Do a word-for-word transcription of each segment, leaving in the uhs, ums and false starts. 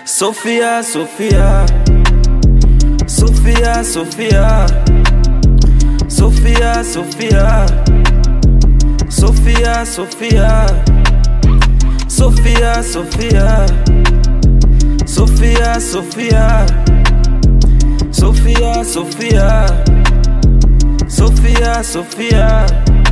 Sofia, Sofia, Sofia, Sofia, Sofia, Sofia, Sofia, Sofia, Sofia, Sofia, Sofia, Sofia, Sofia, Sofia, Sofia, Sofia.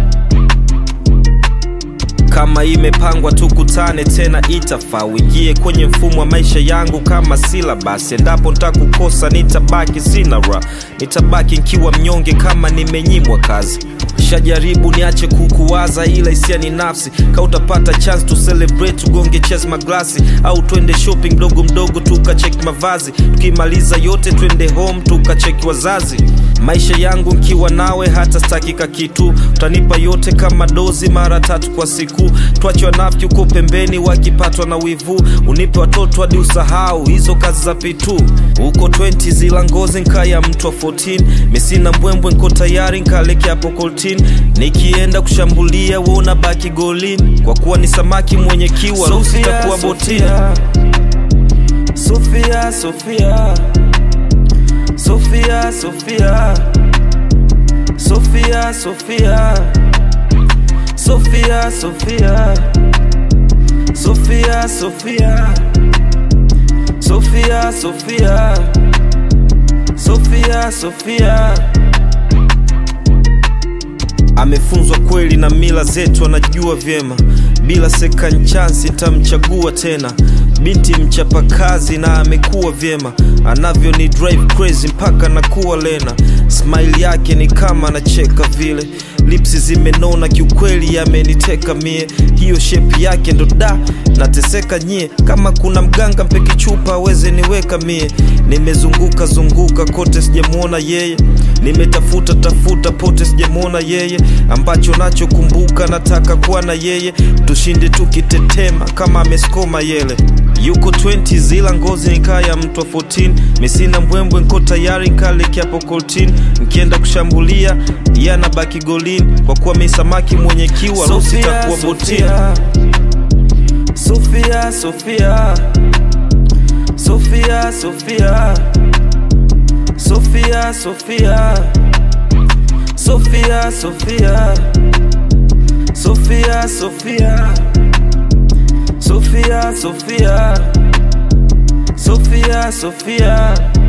Kama imepangwa tukutane tena itafaa, uingie kwenye mfumo wa maisha yangu kama syllabus. Endapo nitakukosa nitabaki sina raha, nitabaki nikiwa mnyonge kama nimenyimwa kazi. Shajaribu niache kukuwaza ila hisia ni nafsi. Ka utapata chance to celebrate tugonge chess maglasi, au twende shopping mdogo mdogo tukacheck mavazi. Tukimaliza yote twende home tukacheck wazazi. Maisha yangu nkiwa nawe hata stakika kitu, utanipa yote kama dozi mara tatu kwa siku. Tuache wanafiki uko pembeni wakipatwa na wivu, unipe watoto hadi usahau hizo kazi za pitu. Uko twenty zila ngozi nkaya mtu wa fourteen, misina mbwembwe nko tayari nkaleke hapo koltin. Nikienda kushambulia wona baki golin, kwa kuwa ni samaki mwenye kiwa rusita kuwa botin. Sofia, Sofia, Sofia, Sofia, Sofia, Sofia, Sofia, Sofia, Sofia, Sofia, Sofia, Sofia, Sofia, Sofia. Amefunzwa kweli na mila zetu anajua vyema, bila second chance nitamchagua tena. Binti mchapa kazi na amekuwa vyema, anavyo ni drive crazy mpaka nakuwa lena. Smile yake ni kama anacheka vile, lips zimenona kiukweli yameniteka mie. Hiyo shape yake ndo da nateseka nyie, kama kuna mganga mpeki chupa aweze niweka mie. Nimezunguka zunguka kote sijamuona yeye, nimetafuta tafuta pote sijamuona yeye. Ambacho nacho kumbuka nataka kuwa na yeye, tushinde tukitetema kama ameskoma yele. Yuko twenty zila ngozi nikaya mtu wa fourteen, misina mbwembwe nko tayari nkaleke hapo koltin. Nkienda kushambulia yana baki golin, kwa kuwa misamaki mwenye kiwa rusita kuwa botin. Sofia, Sofia, Sofia, Sofia, Sofia, Sofia, Sofia, Sofia, Sofia, Sofia, Sofia, Sofia, Sofia, Sofia.